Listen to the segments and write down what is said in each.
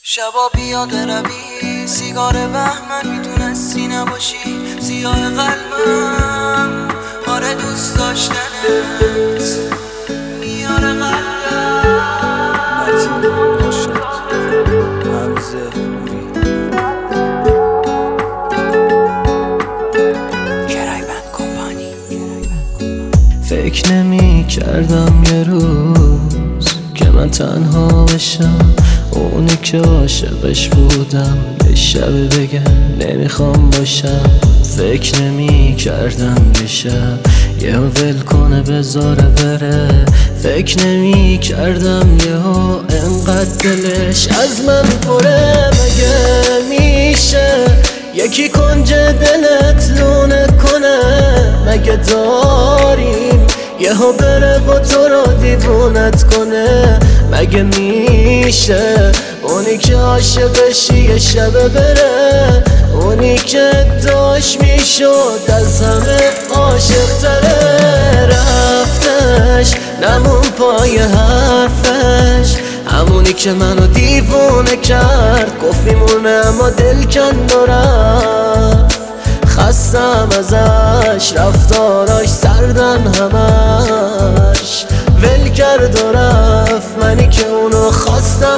شبا بیا بروی سیگار بهمن میتونستی نباشی سیاه قلبم آره دوست داشتنت میاره قلبم متین باشد حمزه نوری کرایبند کمپانی. فکر نمی کردم یه روز که من تنها بشم، اونی که عاشقش بودم یه شب بگم نمیخوام باشم. فکر نمی کردم یه شب یه ول کنه بذاره بره، فکر نمی کردم یه انقدر دلش از من پره. مگه میشه یکی کنج دلت لونه کنه؟ مگه داریم یهو بره با تو رو دیوونت کنه؟ مگه میشه اونی که عاشقشی یه شب بره؟ اونی که داشت میشد از همه عاشق تره. رفتش نمون پای حرفش، همونی که منو دیوونه کرد گفت میمونه اما دل کند و رفت. خستم ازش رفتاراش سردن همش، ول کرد و رفت منی که اونو خواستم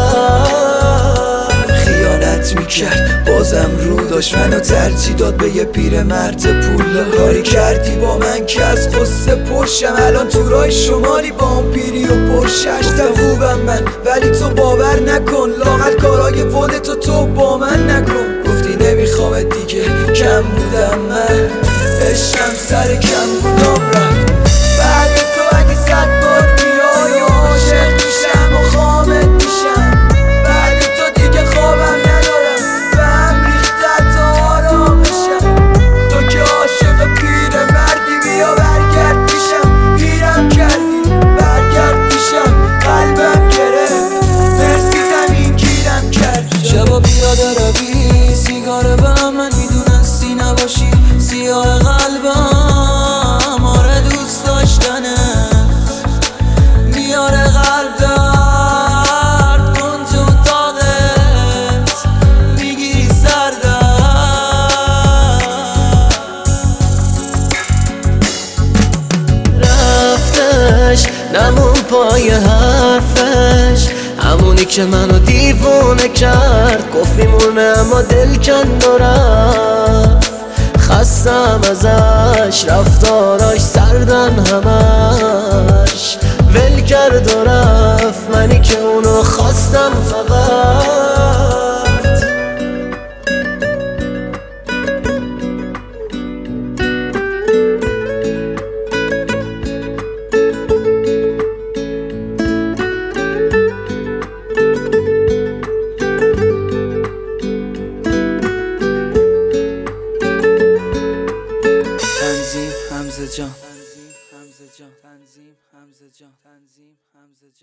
فقط. خیانت میکرد بازم رو داشت منو ترجیح داد به یه پیرمرد پول. کاری کردی با من که از قصه پرشم، الان تو راه شمالی با اون پیری و پرشش. گفتم خوبم من ولی تو باور نکن، لاغر کارای خودتو تو با من نکن. گفتی نمیخوامت دیگه کم بودم من، عشقم سر کم بودم رفت. بعد تو اگه 100 بار بیای عاشق میشم و خامت میشم. بعد تو دیگه خوابم ندارم به هم ریخته تا آرامشم. تو که عاشق پیر مردی بیا برگرد میشم، پیرم کردی برگرد میشم. قلبم گرفت مرسی زمین گیرم کردی. شبا بیاد روی سیگار بهمن میدونستی نباشی سیاه قلبم آره دوست داشتنت میاره قلب درد کنج اتاقت میگیری سردم. رفتش نمون پای حرفش، همونی که منو دیوونه کرد گفت میمونه اما دل کند و رفت. خستم ازش رفتاراش سردن همش، ول کرد و رفت منی که اونو خواستم فقط. تنظیم حمزه جان.